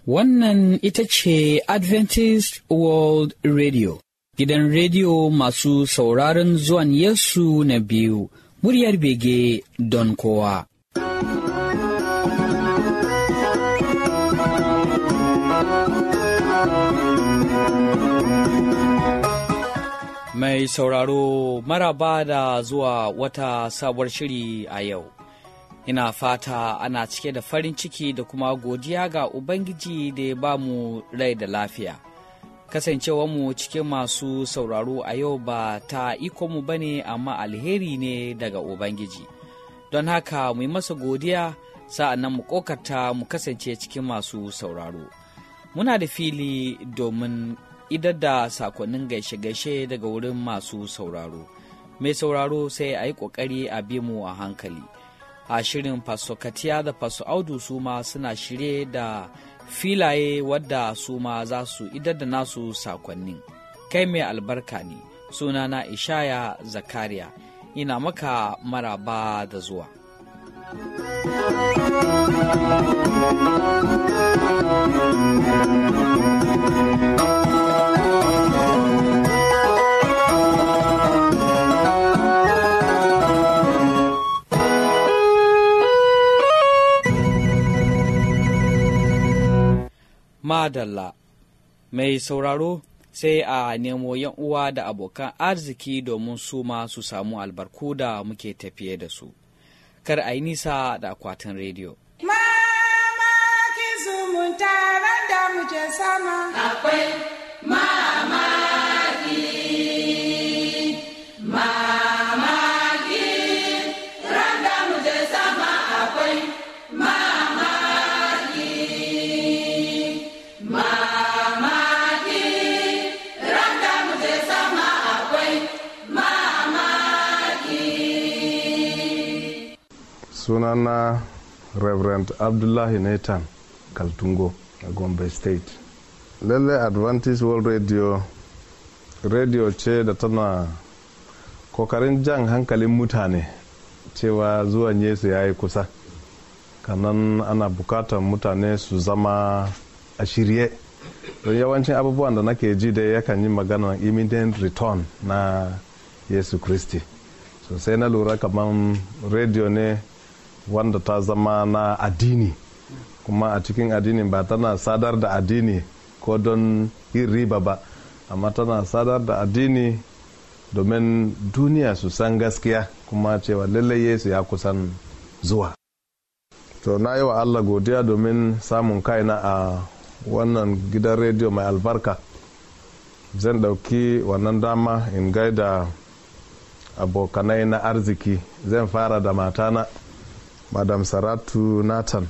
Wannan ita ce Adventist World Radio, gidan rediyo masu sauraron zuwan Yesu na biyu, muryar bege don kowa. Mai sauraro maraba da zuwa wata sabuwar shiri a yau. Ina fata ana cike da farin ciki da kuma godiya ga Ubangiji da ya ba mu rai da lafiya. Kasancewarmu cikin masu sauraro a yau ba ta ikonmu ba ne, amma alheri ne daga Ubangiji. Don haka mu yi masa godiya, sa'an nan mu ƙoƙarta mu kasance cikin masu sauraro. Muna da fili domin idar da sakonnin gaishe-gaishe daga wurin masu sauraro. Mai sauraro sai a yi ƙoƙari a bi mu a hankali. A shirin Pastor Katiya da Pastor Audu su ma suna shirye da filaye wadda su ma za su idar da nasu sakonnin. Kai mai albarka ne, sunana Ishaya Zakariya, ina maka maraba da zuwa. Madalla, mai sauraro sai a nemo yan uwa da abokan arziki domin su ma su samu albarku da muke tafiye da su. Kar a yi nisa da akwatin rediyo. Mamaki zumunta da muke sama akwai mamaki, mamaki randa muke sama akwai mamaki, mamaki randa muke sama akwai mamaki. Sunana Reverend Abdullahi Nathan Kaltungo a Gombe State. Lalle Adventist World Radio ce da tana kokarin jan hankalin mutane cewa zuwan Yesu ya yi kusa. Kanan ana bukatar mutane su zama a shirye. Don yawancin abubuwan da nake ji da yakan yi magana imminent return na Yesu Kristi. So sai na lura kamar radio ne wanda ta zama na addini, kuma a cikin addinin ba tana sadar da addini ko don yin riba ba, amma tana sadar da addini domin duniya su san gaskiya kuma cewa lallai Yesu ya kusan zuwa. To na yi wa Allah godiya domin samun kaina a wannan gidan rediyo mai albarka. Zan dauki wannan dama in gaida abokanai na arziki. Zan fara da matana Madam Saratu Nathan,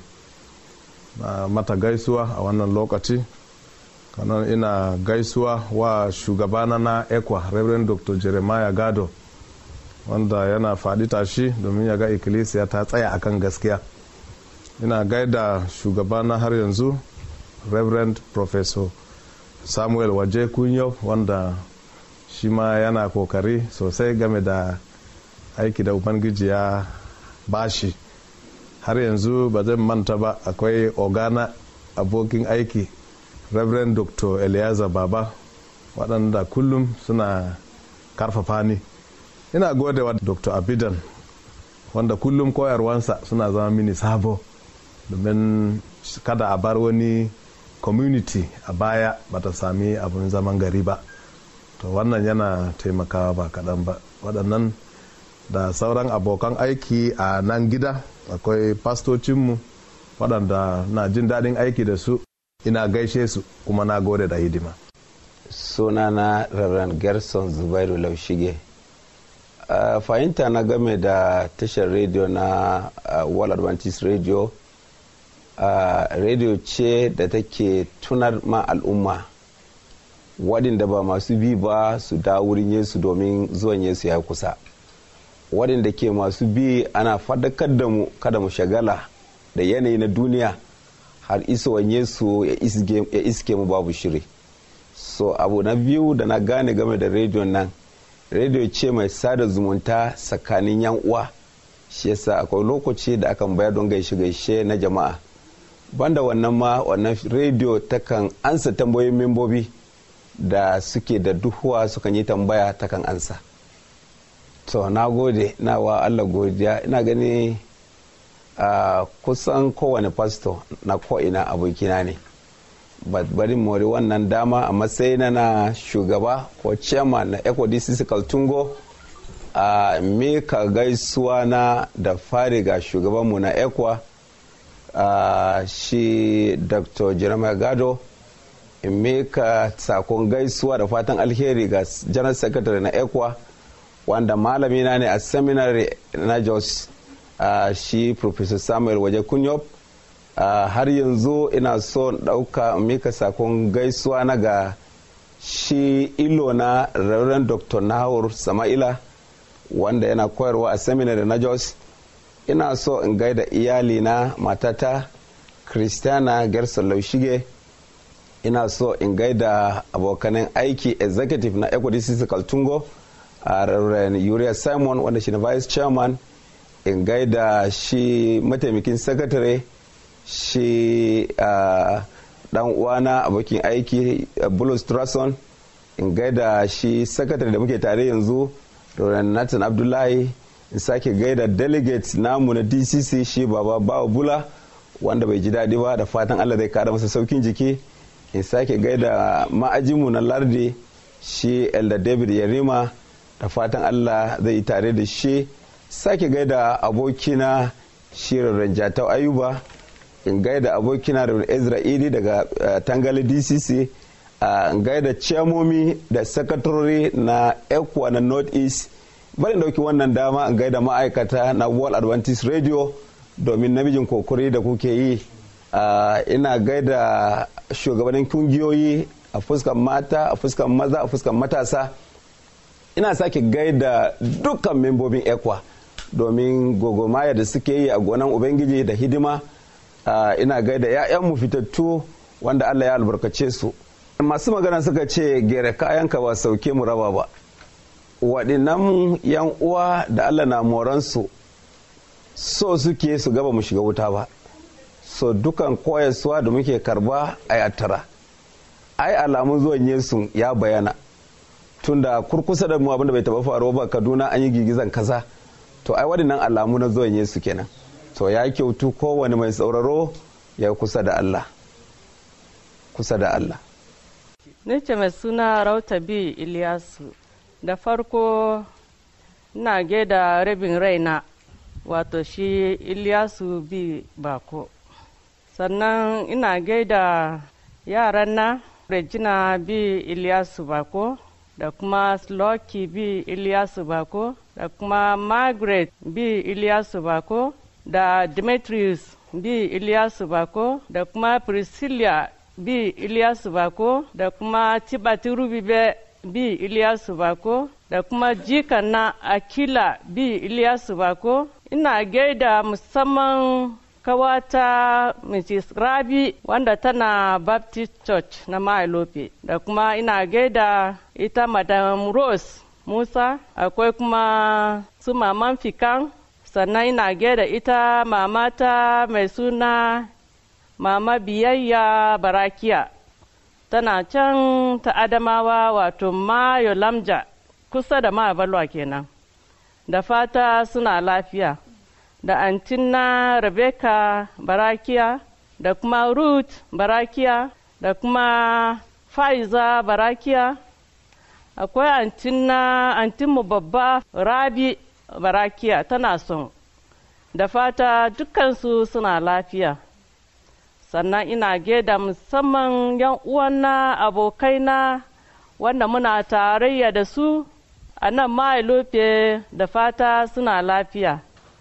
mata gaisuwa a wannan lokaci. Kanan ina gaisuwa wa shugabana na ECWA, Reverend Dr. Jeremiah Gado, wanda yana faɗi tashi domin ya ga ikkilisiya ta tsaya akan gaskiya. Ina gaida shugabana har yanzu, Reverend Professor Samuel Waje Kunyo, wanda shi ma yana kokari sosai game da aiki da Ubangiji ya bashi. Har yanzu ba zan manta ba, akwai ogana abokin aiki Reverend Dr. Eliaza Baba, waɗanda kullum suna karfafa ni. Ina godewa Dr. Abidan, wanda kullum koyarwansa suna zama mini sabo, domin kada a bar wani community a baya bata sami abin zaman gari ba. To wannan yana taimakawa ba kaɗan ba. Waɗannan da sauran abokan aiki a nan gida, akwai pastocinmu waɗanda na jin daɗin aiki da su, ina gaishe su kuma na gode da hidima. Sunana Reverend Gerson Zubairu Laushige. Fahimta na game da tashar rediyo na World Adventist Radio, rediyo ce da take tunar ma al'umma waɗanda ba masu bi ba su da wurin Yesu domin zuwan Yesu ya kusa. Waɗanda ke masu bi ana fadakar da mu kada mu shagala da yanayi na duniya har isowar Yesu ya iske mu babu shiri. So abu na biyu da na gane game da rediyon nan, rediyo ce mai sada zumunta tsakanin yan uwa. Shi yasa akwai lokaci da akan bayar don gaishe-gaishe na jama'a. banda wannan ma wannan rediyo takan ansa tambayoyin membobi da suke da duhuwa sukan yi tambaya takan ansa. To na gode, na wa Allah godiya. Ina gani kusan kowane pastor na ko'ina abokina ne. Bari mori wannan dama a matsayina na shugaba ko chairman na Eko DCC Kaltungo a mika gaisuwa na da fari ga shugabanmu na Ekwa shi Dr. Jeremiah Gado, in mika sakon gaisuwa da fatan alheri ga General Secretary na Ekwa wanda malamina ne a seminary na Jos shi Professor Samuel Waje Kunyop. Har yanzu ina so ɗauka mika sakon gaisuwa na ga shi ilo na Reverend Dr. Nahur Sama'ila wanda yana koyarwa a seminary na Jos. Ina so in gaida iyali na matata Christiana Gerson Laushige. Ina so in gaida abokanin aiki executive na Eko DCC Kaltungo Reverend Uriah Simon wanda shi na vice chairman. In gaida shi mataimakin secretary shi dan uwana abokin aiki Bulus Trason. In gaida shi secretary da muke tare yanzu Reverend Nathan Abdullahi. In sake gaida delegate namu na DCC shi Baba Bawa Bula wanda bai ji daɗi ba, da fatan Allah zai kara masa saukin jiki. In sake gaida ma'ajinmu na lardi shi Elder David Yarima, da fatan Allah zai tare da shi. Sake gaida abokina shi Reverend Jatau Ayuba. In gaida abokina Reverend Ezra Idi daga Tangali DCC. In gaida ciyamomi da secretary na Ekwa na North East. Bari dauki wannan dama in gaida ma'aikata na World Adventist Radio domin namijin kokari da kuke yi. Ina gaida shugabannin kungiyoyi a fuskan mata, a fuskan maza, a fuskan matasa. Ina sake gaida dukkan membobin Ekwa domin gogomaya da suke yi a gonan Ubangiji da hidima. Ina gaida 'ya'yanmu fitattu wanda Allah ya albarkace su. Masu magana suka ce gere kayanka ba sauke mu raba ba. Waɗannan 'yan uwa da Allah na moransu so suke su gaba mu shiga wuta ba. So dukan koyarsuwa da muke karba a yattara. Ai alamun zuwan Yesu ya bayana. Tunda kurkusa da mu abinda bai taba faruwa ba, Kaduna an yi girgizan kasa. To ai waɗannan alamu na zuwan Yesu kenan. To ya kyautu kowane mai sauraro ya kusa da Allah. Kusa da Allah. Nace mai suna Rauta B. Iliyasu. Da farko ina gaida rabin raina, wato shi Iliyasu B. Bako. Sannan ina gaida yaran na Regina B. Iliyasu Bako, da kuma Sloki B. Iliyasu Bako, da kuma Margaret B. Iliyasu Bako, da Demetrius B. Iliyasu Bako, da kuma Priscilla B. Iliyasu Bako, da kuma Tibati Rubibe B. Iliyasu Bako, da kuma jikan na Akila B. Iliyasu Bako. Ina gaida musamman kawata Mrs. Rabi wanda tana Baptist Church na Mailope, da kuma ina gaida ita Madam Rose Musa, akwai kuma su Maman Fikan, sannan ina gaida ita mamata mai suna Mama Biyayya Barakiya, tana can ta Adamawa, wato Mayo Lamja kusa da Mabalwa kenan. Da fata suna lafiya. Da antina Rebecca Barakiya, da kuma Ruth Barakiya, da kuma Faiza Barakiya. Akwai antinmu babba Rabi Barakiya tana son. Da fata dukkansu suna lafiya. Sannan ina gaida musamman 'yan uwana abokaina wanda muna tarayya da su a nan Mailope, da fata suna lafiya.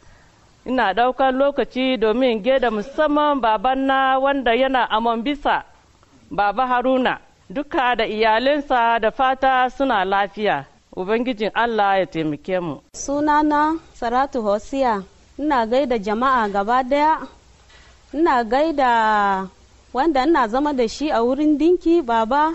Ina ɗaukar lokaci domin gaida musamman babanna wanda yana a Mambisa, Baba Haruna, duka da iyalinsa, da fata suna lafiya. Ubangijin Allah ya taimake mu. Sunana Saratu Hosiya, ina gaida jama'a gaba daya. Ina gaida wanda ina zama da shi a wurin dinki, baba,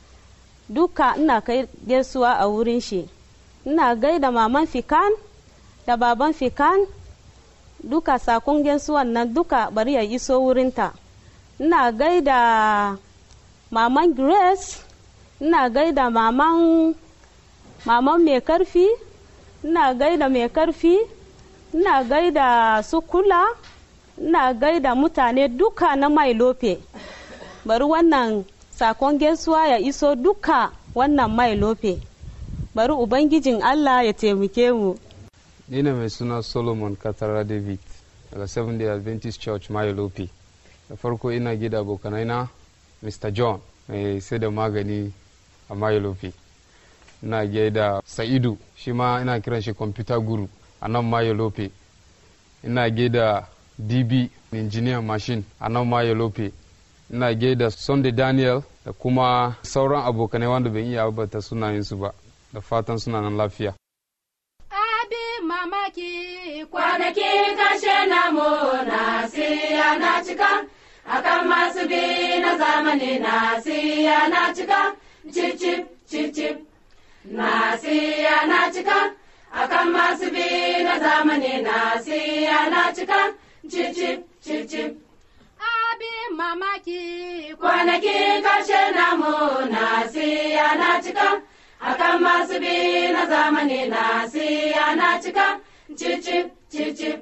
duka ina kai gaisuwa a wurin shi. Ina gaida maman Fikan da baban Fikan, duka sakon gaisuwan nan duka bari ya iso wurinta. ina gaida maman Grace, ina gaida maman mai karfi, ina gaida mai karfi, ina gaida su kula, ina gaida mutane duka na Mai Lope. Bari wannan sakon gaisuwa ya iso duka wannan Mai Lope. Bari Ubangijin Allah ya taimake mu. Ni ne mai suna Solomon Katara David daga Seventh Day Adventist Church Mai Lope. Da farko ina gida abokanaina Mr. John mai sai da magani a Mai Lope. Ina gaida Sa'idu, shi ma ina kiran shi computer guru a nan Mai Lope. Ina gaida DB engineer machine a nan Mai Lope. Ina gaida Sunday Daniel da kuma sauran abokanai wanda ban iya ambata sunayensu ba, da fatan suna nan lafiya. Abi mamaki kwanaki kashe namu na siya na cika, akan masu bi na zamani na siya na cika, cip cip cip cip. Na siya na cika, akan masu bi na zamani na siya na cika, cip cip cip cip. Abi mamaki kwanaki kashe namu na siya na cika, akan masu bi na zamani na siya na cika, cip cip cip cip.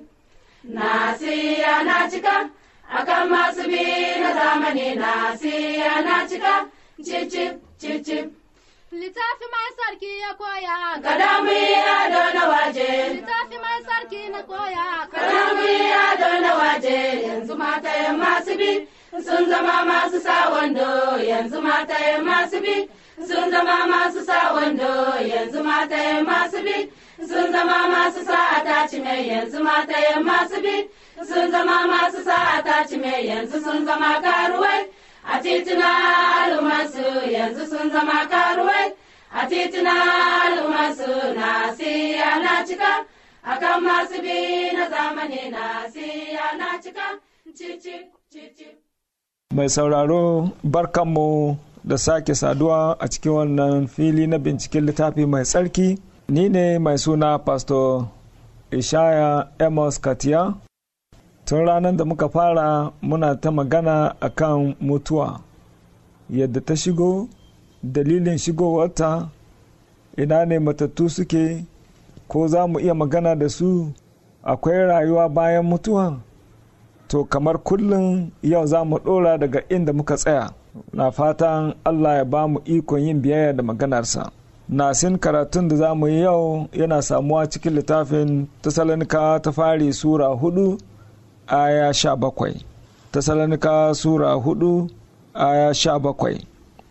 Na siya na cika, akan masu bi na zamani na siya na cika, cip cip cip cip. Littafi mai sarki ya koya, kada mu yi ado na waje. Littafi mai sarki na koya, kada mu yi ado na waje. Yanzu mata masu bi sun zama masu sa wando. Yanzu mata masu bi sun zama masu sa wando. Yanzu mata masu bi sun zama masu sa attachment. Yanzu mata masu bi sun zama masu sa attachment. Yanzu sun zama karuwai a titina al'ummarsu. Yanzu sun zama karuwai a titina al'ummarsu. Na siya na cika, akan masu bi na zamani na siya na cika, cicip cicip. Mai sauraro, barkanmu da sake saduwa a cikin wannan fili na binciken littafi mai tsarki. Ni ne mai suna Pastor Ishaya Amos Katiya. Tun ranar da muka fara muna ta magana akan mutuwa, yadda ta shigo, dalilin shigowarta, ina ne matattu suke, ko za mu iya magana da su, akwai rayuwa bayan mutuwa. To kamar kullum yau za mu ɗora daga inda muka tsaya. Na fatan Allah ya ba mu ikon yin biyayya da maganarsa. Nasin karatun da za mu yi yau yana samuwa cikin littafin Tesalonika ta fari Sura 4 aya 17. Tesalonika Sura 4 aya 17.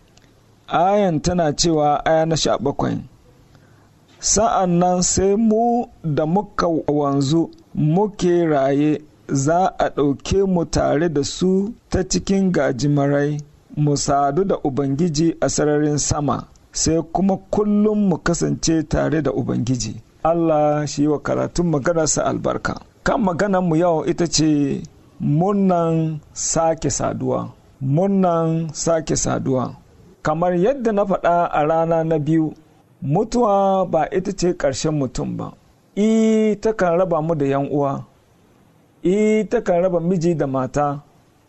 Ayan tana cewa aya na 17. Sa'an nan sai mu da muka wanzu muke raye za a ɗauke mu tare da su ta cikin gajimarai mu sadu da Ubangiji a sararin sama, sai kuma kullum mu kasance tare da Ubangiji. Allah shi wa karatun maganarsa albarka. Kan maganarmu yau ita ce murnan sake saduwa. Murnan sake saduwa. Kamar yadda na faɗa a rana na biyu, mutuwa ba ita ce ƙarshen mutum ba. Takan raba mu da 'yan uwa. Takan raba miji da mata.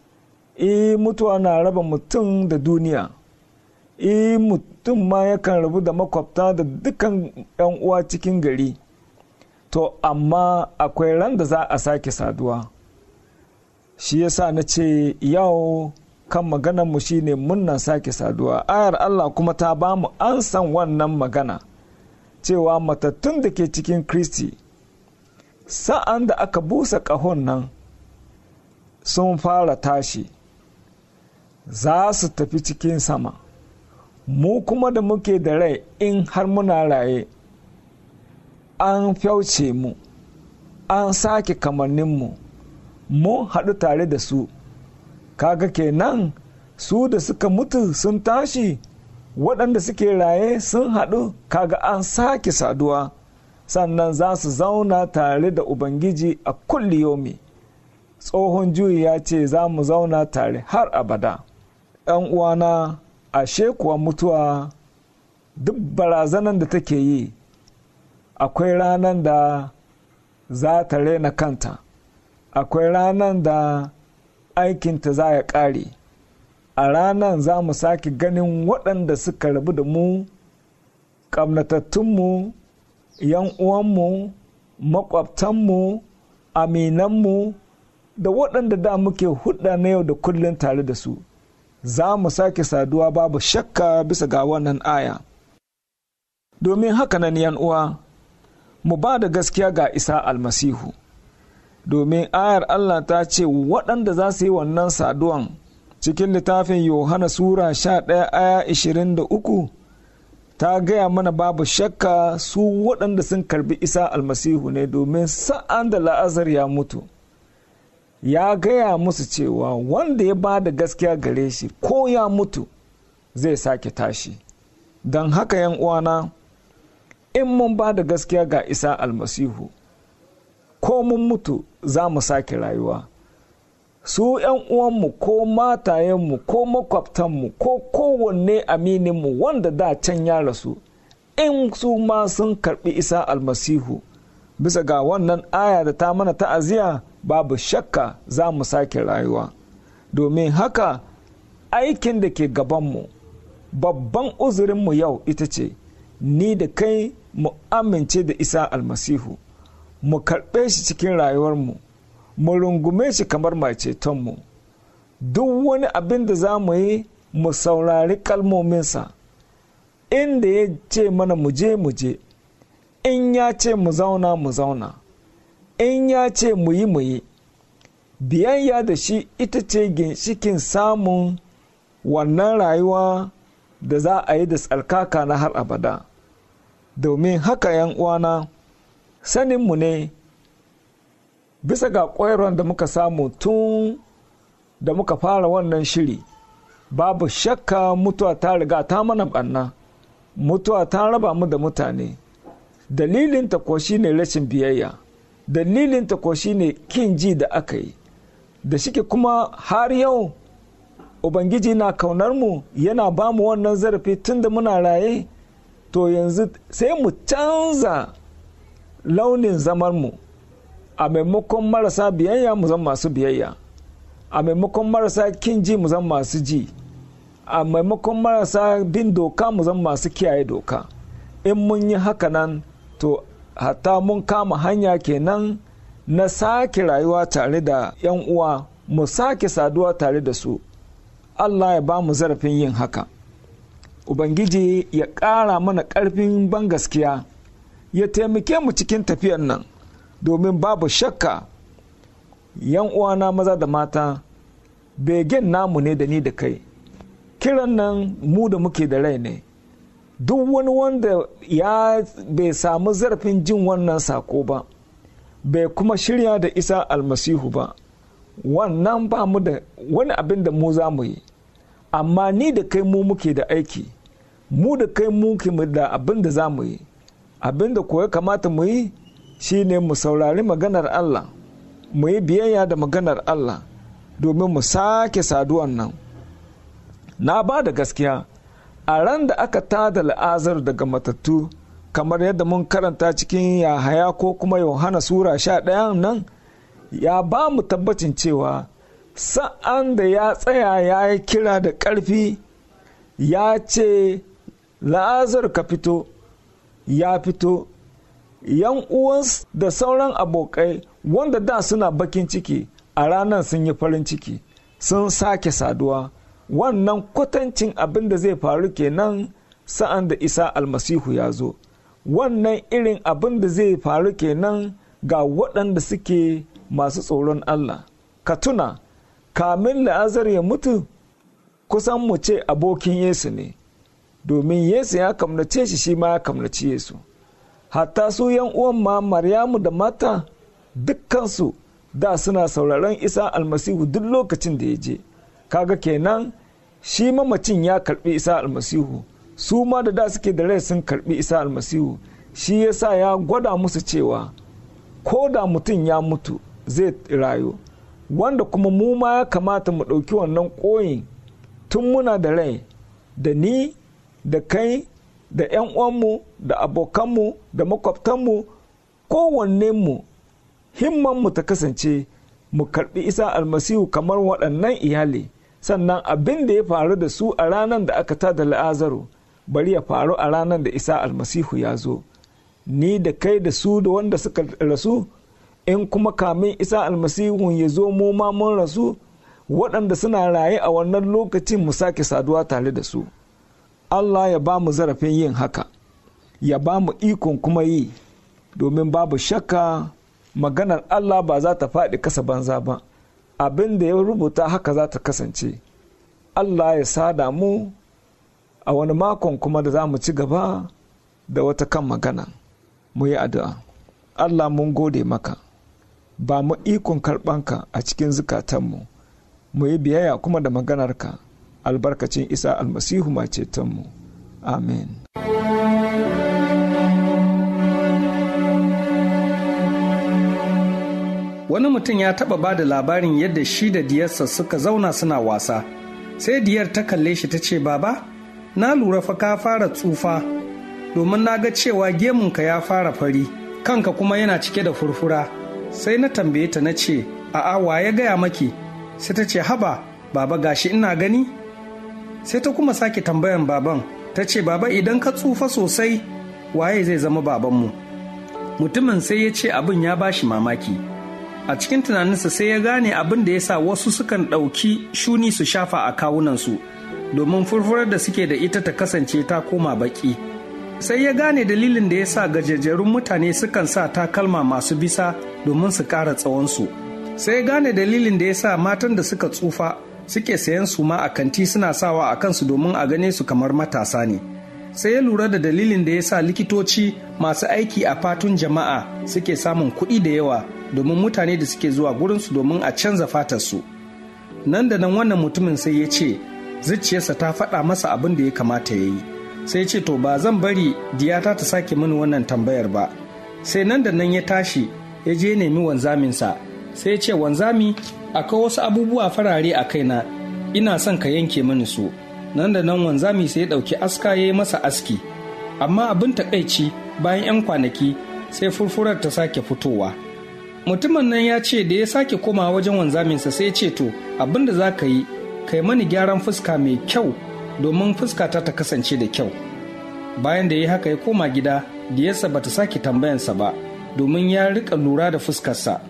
Mutuwa na raba mutum da duniya. Mutum ma yakan rabu da makwabta da dukan 'yan uwa cikin gari. To amma akwai ran da za a sake saduwa. Shi yasa na ce yau kan maganarmu shine munnan sake saduwa. Ayar Allah kuma ta ba mu ansan wannan magana, cewa matattun da ke cikin Kristi sa'an da aka busa ƙahon nan sun fara tashi, za su tafi cikin sama. Mu kuma da muke da rai, in har muna raye, an fyauce mu, an sake kamanninmu, mun haɗu tare da su. Kaga kenan su da suka mutu sun tashi, waɗanda suke raye sun haɗu, kaga an sake saduwa, sannan za su zauna tare da Ubangiji a kulli yomi. Tsohon juyi ya ce za mu zauna tare har abada. ‘Yan uwana, ashe kuwa mutuwa duk barazanan da take yi, akwai ranar da za ta rena kanta, akwai ranar da aikinta za ya ƙare. A ranar za mu sake ganin waɗanda suka rabu da mu, ƙamnatattunmu, ‘yan uwanmu, maƙwabtanmu, aminanmu, da waɗanda da muke hulɗa na yau da kullum tare da su. Za mu sake saduwa babu shakka bisa ga wannan aya. Domin haka nan ‘yan uwa, mu ba da gaskiya ga Isa almasihu. Domin ayar Allah ta ce waɗanda za su yi wannan saduwan cikin littafin Yohana Sura 11 aya 23 ta gaya mana babu shakka su waɗanda sun karbi Isa almasihu ne, domin sa'an da La'azar ya mutu ya gaya musu cewa wanda ya ba da gaskiya gare shi ko ya mutu zai sake tashi. Don haka ‘yan uwana, in mun ba da gaskiya ga Isa almasihu, ko mun mutu za mu sake rayuwa. Su ‘yan uwanmu ko matayenmu ko makwabtanmu ko kowanne amininmu wanda da can ya rasu, in su ma sun karɓi Isa almasihu bisa ga wannan aya da ta mana ta'aziya, babu shakka za mu sake rayuwa. Domin haka aikin da ke gabanmu, babban uzurinmu yau ita ce ni da kai mu amince da Isa almasihu, mu karɓe shi cikin rayuwarmu, mu rungume shi kamar mai cetonmu. Duk wani abin da za mu yi, mu saurari kalmominsa. Inda ya ce mana mu je mu je, in ya ce mu zauna mu zauna, in ya ce mu yi mu yi. Biyayya da shi ita ce ginshikin samun wannan rayuwa da za a yi da tsarkaka na har abada. Domin haka ‘yan uwana, saninmu ne bisa ga ƙwairon da muka samu tun da muka fara wannan shiri, babu shakka mutuwa ta riga ta mana ɓanna, mutuwa ta raba mu da mutane. Dalilinta ko shi ne rashin biyayya, dalilinta ko shi ne kin ji da aka yi. Da shike kuma har yau Ubangiji na kaunar mu, yana ba mu wannan zarafi tun da muna raye, to yanzu sai mu canza launin zamarmu. A maimakon marasa biyayya mu zama masu biyayya, a maimakon marasa kin ji mu zama masu ji, a maimakon marasa bin doka mu zama masu kiyaye doka. In mun yi haka nan, to hatta mun kama hanya kenan na sake rayuwa tare da ‘yan uwa, mu sake saduwa tare da su. Allah ya ba mu zarafin yin haka. Ubangiji ya ƙara mana ƙarfin ban gaskiya, ya taimake mu cikin tafiyar nan, domin babu shakka ‘yan uwana maza da mata, begen namu ne da ni da kai. Kiran nan mu da muke da rai ne. Duk wani wanda ya bai samu zarafin jin wannan sako ba, bai kuma shirya da Isa almasihu ba, wannan ba mu da wani abin da mu za mu yi. Amma ni da kai mu muke da aiki, mu da kai muke da abin da za mu yi. Abin da kuwa kamata mu yi shi ne mu saurari maganar Allah, mu yi biyayya da maganar Allah, domin mu sake saduwan nan. Na ba da gaskiya, a ran da aka tada La'azar daga matattu, kamar yadda mun karanta cikin Yahaya ko kuma Yohana Sura 11 nan, ya ba mu tabbacin cewa sa'an da ya tsaya ya yi kira da ƙarfi, ya ce, La'azar ka fito, ya fito. ‘Yan uwansu da sauran abokai wanda da suna bakin ciki, a ranar sun yi farin ciki, sun sake saduwa. Wannan kwatancin abin da zai faru kenan sa'an da Isa almasihu ya zo. Wannan irin abin da zai faru kenan ga waɗanda suke masu tsoron Allah. Ka tuna, kamin La'azar ya mutu, kusan mu ce abokin Yesu ne, domin Yesu ya kamnace shi, shi ma ya kamnaci Yesu. Hatta su ‘yan uwan ma Maryamu da Mata, dukkansu da suna sauraron Isa almasihu duk lokacin da ya je. Kaga kenan shi mamacin ya karbi Isa almasihu, su ma da suke da rai sun karbi Isa almasihu. Shi yasa ya gwada musu cewa ko da mutum ya mutu zai rayu, wanda kuma mu ma ya kamata mu ɗauki wannan ƙoyin tun muna da rai, da ni da kai da ‘yan uwanmu da abokanmu da makwabtanmu, kowannenmu himmanmu ta kasance mu karɓi Isa almasihu kamar waɗannan iyali, sannan abin da ya faru da su a ranar da aka tada La'azaru bari ya faru a ranar da Isa almasihu ya zo. Ni da kai da su da wanda suka rasu, in kuma kamin Isa almasihu ya zo mu ma mun rasu, waɗanda suna raye a wannan lokacin mu sake saduwa tare da su. Allah ya ba mu zarafin yin haka, ya ba mu ikon kuma yi, domin babu shakka maganar Allah ba za ta faɗi kasa banza ba. Abin da ya rubuta haka za ta kasance. Allah ya sada mu a wani makon kuma da za mu ci gaba da wata kan magana. Mu yi addu'a. Allah mun gode maka, ba mu ikon karɓanka a cikin zukatanmu, mu yi biyayya kuma da maganarka, albarkacin Isa almasihu mai cetonmu. Amen. Wani mutum ya taɓa ba da labarin yadda shi da diyarsa suka zauna suna wasa. Sai diyar ta kalle shi ta ce, Baba, na lura fa ka fara tsufa, domin na ga cewa gemunka ya fara fari, kanka kuma yana cike da furfura. Sai na tambaye ta na ce, a'a wa ya gaya maki? Sai ta ce, haba, baba gashi ina gani? Sai ta kuma sake tambayan baban, ta ce, Baba idan ka tsufa sosai, waye zai zama babanmu? Mutumin sai ya ce abin ya bashi mamaki. A cikin tunaninsa sai ya gane abin da ya sa wasu sukan ɗauki shuni su shafa a kawunansu, domin furfurar da suke da ita ta kasance ta koma baƙi. Sai ya gane dalilin da ya sa gajejjerun mutane sukan sa takalma masu bisa domin su ƙara tsawonsu. Sai ya gane dalilin da ya sa matan da suka tsufa suke sayan suma a kanti suna sawa a kansu domin a gane su kamar matasa ne. Sai ya lura da dalilin da ya sa likitoci masu aiki a fatun jama'a suke samun kuɗi da yawa domin mutane da suke zuwa gurinsu domin a canza fatarsu. Nan da nan wannan mutumin sai ya ce zuciyarsa ta faɗa masa abin da ya kamata ya yi. Sai ya ce to ba zan bari diyata ta sake mini wannan tambayar ba. Sai nan da nan ya tashi ya je nemi wanzaminsa. Sai ya ce, wanzami, akwai wasu abubuwa farare a kaina, ina son ka yanke mini su. Nan da nan wanzami sai ya ɗauki aska ya yi masa aski. Amma abin taƙaici bayan 'yan kwanaki sai furfurar ta sake fitowa. Mutumin nan ya ce da ya sake komawa wajen wanzaminsa sai ya ce to abin da za ka yi, kai mani gyaran fuska mai kyau domin fuskata ta kasance da kyau. Bayan da ya haka ya koma gida, diyarsa ba ta sake tambayansa ba domin ya riƙa lura da fuskarsa.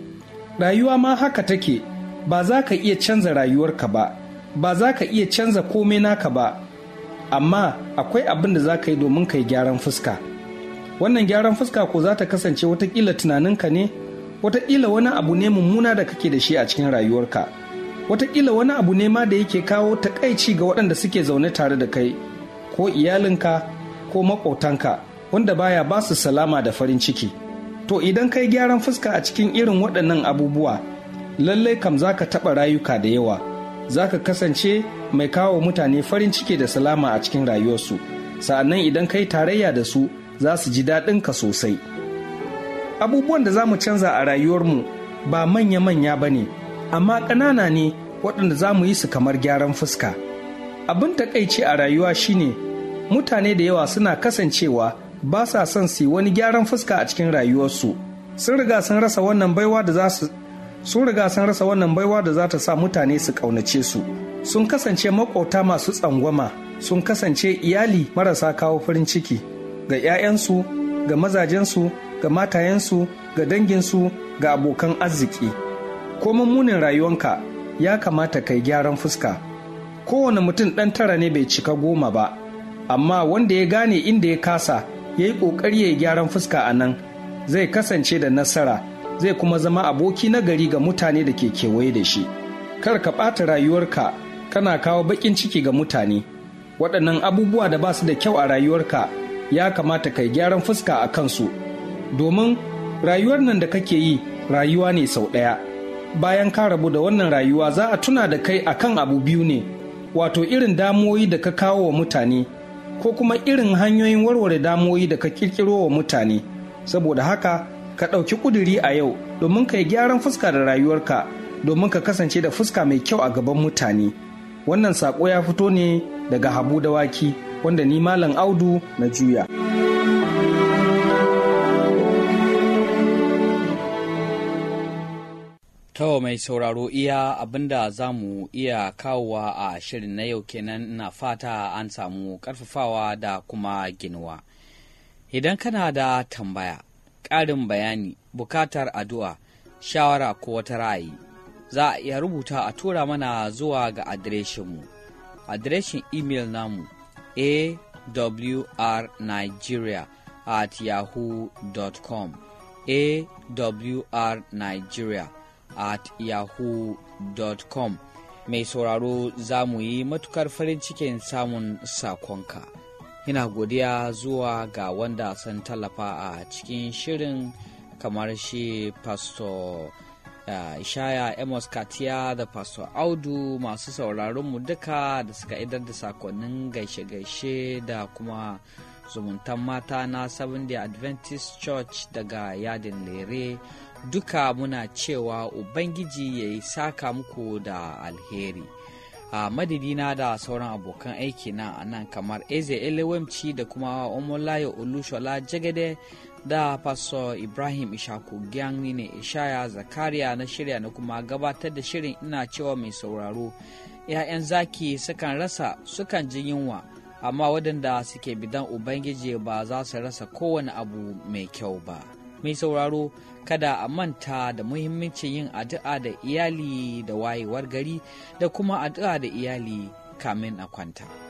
Rayuwa ma haka take, ba za ka iya canza rayuwarka ba, ba za ka iya canza komai naka ba, amma akwai abin da za ka yi domin ka yi gyaran fuska. Wannan gyaran fuska ko za ta kasance watakila tunaninka ne, watakila wani abu ne mummuna da kake da shi a cikin rayuwarka, watakila wani abu ne ma da yake kawo takaici ga waɗanda suke zaune tare da kai, ko iyalinka ko maƙotanka, wanda baya ba su salama da farin ciki. To idan kai gyaran fuska a cikin irin waɗannan abubuwa, lallai kam za ka taɓa rayuka da yawa, za ka kasance mai kawo mutane farin ciki da salama a cikin rayuwarsu, sa'annan idan kai tarayya da su za su ji daɗinka sosai. Abubuwan da za mu canza a rayuwarmu ba manya-manya ba ne, amma ƙanana ne waɗanda za mu yi su kamar gyaran fuska. Abin takaici a rayuwa shine mutane da yawa suna kasancewa ba sa son su yi wani gyaran fuska a cikin rayuwarsu. Sun riga sun rasa wannan baiwa da za ta sa mutane su ƙaunace su. Sun kasance maƙota masu tsangwama, sun kasance iyali marasa kawo farin ciki ga 'ya'yansu, ga mazajensu, ga matayensu, ga danginsu, ga abokan arziki. Ko mummunin rayuwanka ya kamata kai gyaran fuska. Kowane mutum ɗan tara ne bai cika 10 ba, amma wanda ya gane inda ya kasa ya yi ƙoƙari ya yi gyaran fuska a nan, zai kasance da nasara, zai kuma zama aboki na gari ga mutane da ke kewaye da shi. Kar ka ɓata rayuwarka kana kawo baƙin ciki ga mutane. Waɗannan abubuwa da ba su da kyau a rayuwarka ya kamata kai gyaran fuska a kansu, domin rayuwar nan da kake yi rayuwa ne sau ɗaya. Bayan ka rabu da wannan rayuwa za a tuna da kai akan abu biyu ne, wato irin damuwoyi da ka kawo wa mutane, ko kuma irin hanyoyin warware damuwoyi da ka kirkiro wa mutane. Saboda haka ka ɗauki ƙuduri a yau domin ka yi gyaran fuska da rayuwarka, domin ka kasance da fuska mai kyau a gaban mutane. Wannan saƙo ya fito ne daga Habu Dawaki, wanda ni Malam Audu na juya. To mai sauraro iya abinda za mu iya kawowa a shirin na yau kenan, na fata an samu ƙarfafawa da kuma ginuwa. Idan kana da tambaya, ƙarin bayani, bukatar addu'a, shawara ko wata ra'ayi, za a iya rubuta a tura mana zuwa ga adireshinmu. Adireshin imel namu awrnigeria@yahoo.com, awrnigeria@yahoo.com. Mai sauraro, za mu yi matukar farin cikin samun sakonka. Ina godiya zuwa ga wanda sun tallafa a cikin shirin, kamar shi Pastor Ishaya Amos Katiya da Pastor Audu, masu sauraronmu duka da suka idar da sakonnin gaishe-gaishe da kuma zumuntan mata na Seventh-day Adventist Church daga yadin lere. Duka muna cewa Ubangiji ya yi saka muku da alheri. A madadina da sauran abokan aiki na nan kamar Eze Elewemci da kuma Omolayo Olushola Jagede da Pastor Ibrahim Ishaku Gyang, ne Ishaya Zakariya na shirya na kuma gabatar da shirin. Ina cewa mai sauraro, ‘ya'yan zaki sukan ji yunwa, amma waɗanda suke bidan Ubangiji ba za su rasa kowane abu mai kyau ba. Mai sauraro, kada a manta da muhimmancin yin addu'a da iyali da wayewar gari, da kuma addu'a da iyali kamin a kwanta.